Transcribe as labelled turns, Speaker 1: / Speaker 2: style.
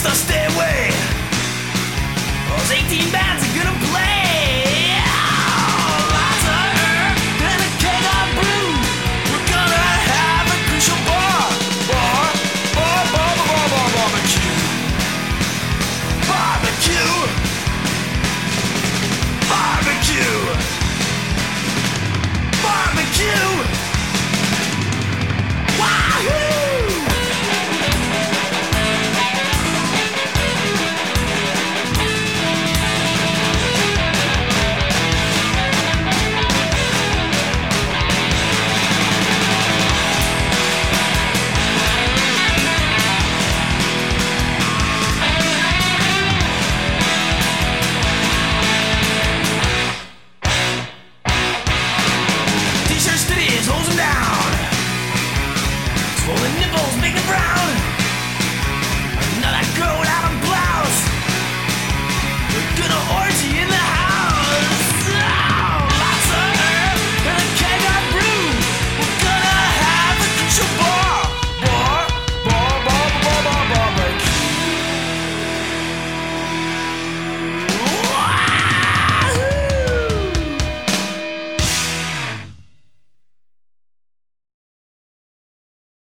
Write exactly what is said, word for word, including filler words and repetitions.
Speaker 1: the stairway. Those eighteen bands are gonna play. Oh, lots of herb and a keg of brew. We're gonna have a crucial bar. Bar, bar, bar, bar, bar, barbecue. Barbecue. Barbecue. Barbecue. Wahoo! T-shirt titties, holds them down. Swollen nipples make them brown.